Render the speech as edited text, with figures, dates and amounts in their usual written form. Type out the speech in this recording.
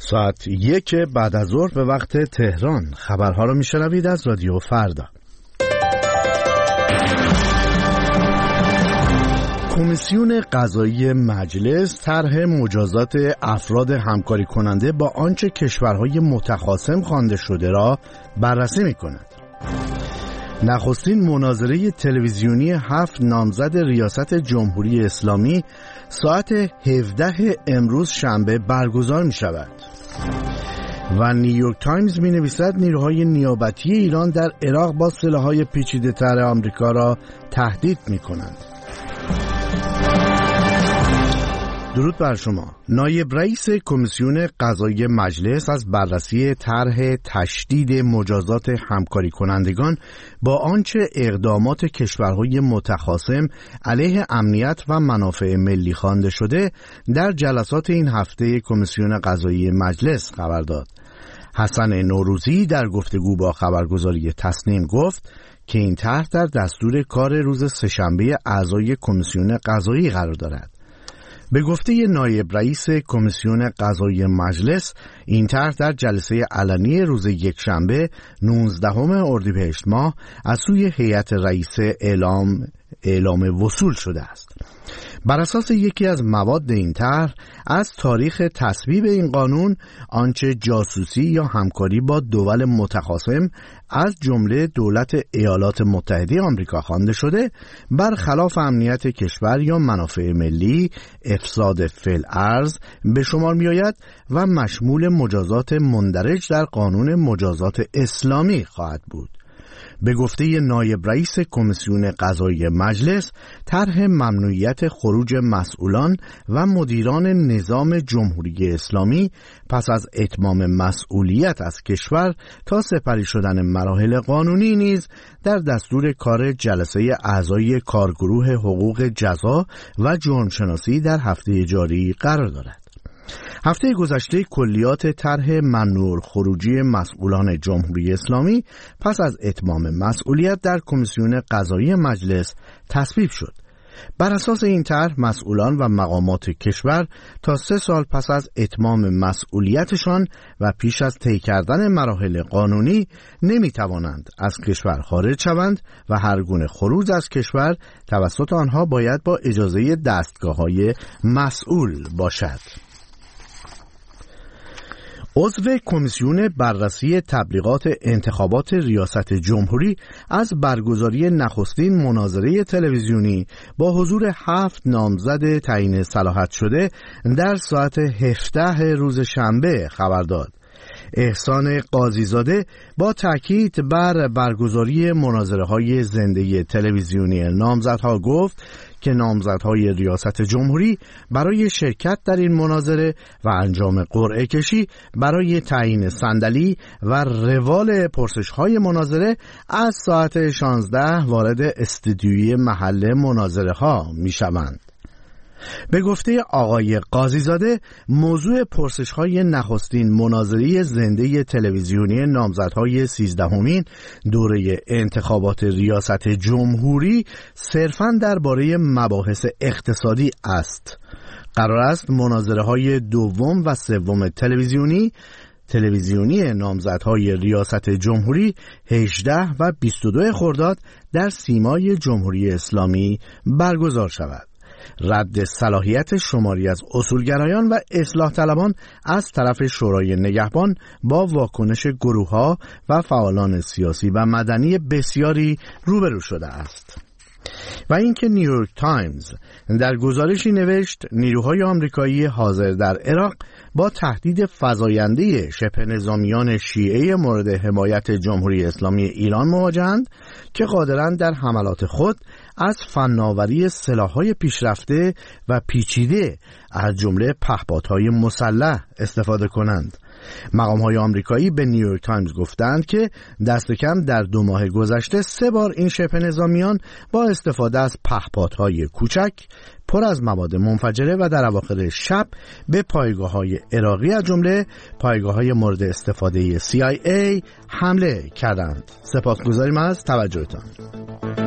ساعت 1 بعد از ظهر به وقت تهران. خبرها رو میشنوید از رادیو فردا. کمیسیون قضایی مجلس طرح مجازات افراد همکاری کننده با آنچه کشورهای متخاصم خوانده شده را بررسی می‌کند. نخستین مناظره تلویزیونی 7 نامزد ریاست جمهوری اسلامی ساعت 17 امروز شنبه برگزار می شود. و نیویورک تایمز می نویسد نیروهای نیابتی ایران در عراق با سلاح‌های پیچیده‌تر آمریکا را تهدید می کنند. درود بر شما. نایب رئیس کمیسیون قضایی مجلس از بررسی طرح تشدید مجازات همکاری کنندگان با آنچه اقدامات کشورهای متخاصم علیه امنیت و منافع ملی خوانده شده در جلسات این هفته کمیسیون قضایی مجلس خبر داد. حسن نوروزی در گفتگو با خبرگزاری تصنیم گفت که این طرح در دستور کار روز سه‌شنبه اعضای کمیسیون قضایی قرار دارد. به گفته نایب رئیس کمیسیون قضایی مجلس، این طرح در جلسه علنی روز یکشنبه 19 اردیبهشت ماه از سوی هیئت رئیسه اعلام وصول شده است. بر اساس یکی از مواد این طرح، از تاریخ تصویب این قانون آنچه جاسوسی یا همکاری با دول متخاصم از جمله دولت ایالات متحده آمریکا خوانده شده برخلاف امنیت کشور یا منافع ملی افساد فی‌الارض به شمار می آید و مشمول مجازات مندرج در قانون مجازات اسلامی خواهد بود. به گفته نایب رئیس کمیسیون قضایی مجلس، طرح ممنوعیت خروج مسئولان و مدیران نظام جمهوری اسلامی پس از اتمام مسئولیت از کشور تا سپری شدن مراحل قانونی نیز در دستور کار جلسه اعضای کارگروه حقوق جزا و جرمشناسی در هفته جاری قرار دارد. هفته گذشته کلیات طرح ممنوع خروجی مسئولان جمهوری اسلامی پس از اتمام مسئولیت در کمیسیون قضایی مجلس تصویب شد. بر اساس این طرح مسئولان و مقامات کشور تا 3 سال پس از اتمام مسئولیتشان و پیش از طی کردن مراحل قانونی نمی توانند از کشور خارج شوند و هر گونه خروج از کشور توسط آنها باید با اجازه دستگاه‌های مسئول باشد. عضو کمیسیون بررسی تبلیغات انتخابات ریاست جمهوری از برگزاری نخستین مناظره تلویزیونی با حضور 7 نامزد تعیین صلاحیت شده در ساعت 17 روز شنبه خبر داد. احسان قاضیزاده با تاکید بر برگزاری مناظره‌های زنده تلویزیونی نامزدها گفت که نامزدهای ریاست جمهوری برای شرکت در این مناظره و انجام قرعه کشی برای تعیین صندلی و روال پرسش‌های مناظره از ساعت 16 وارد استودیوی محل مناظره ها می‌شوند. به گفته آقای قاضیزاده، موضوع پرسش‌های نخستین مناظره زنده تلویزیونی نامزدهای 13مین دوره انتخابات ریاست جمهوری صرفاً درباره مباحث اقتصادی است. قرار است مناظره‌های دوم و سوم تلویزیونی نامزدهای ریاست جمهوری 18 و 22 خرداد در سیمای جمهوری اسلامی برگزار شود. رد صلاحیت شماری از اصولگرایان و اصلاح طلبان از طرف شورای نگهبان با واکنش گروه‌ها و فعالان سیاسی و مدنی بسیاری روبرو شده است. و اینکه نیویورک تایمز در گزارشی نوشت نیروهای آمریکایی حاضر در عراق با تهدید فزاینده شبه نظامیان شیعه مورد حمایت جمهوری اسلامی ایران مواجهند که قادرند در حملات خود از فناوری سلاح‌های پیشرفته و پیچیده از جمله پهپادهای مسلح استفاده کنند. مقام‌های آمریکایی به نیویورک تایمز گفتند که دست کم در 2 ماه گذشته 3 بار این شبه نظامیان با استفاده از پهپادهای کوچک پر از مواد منفجره و در اواخر شب به پایگاه‌های عراقی از جمله پایگاه‌های مورد استفاده CIA حمله کردند. سپاسگزاریم از توجهتان.